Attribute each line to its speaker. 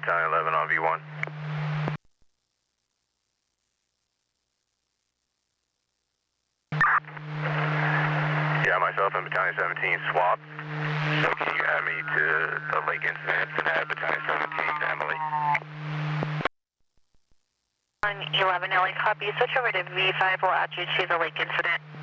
Speaker 1: Battalion 11 on V1. Yeah, myself and Battalion 17 swap. So can you add me to the lake incident and add Battalion 17 to Emily?
Speaker 2: On 11 LA copy, switch over to V5, we'll add you to the lake incident.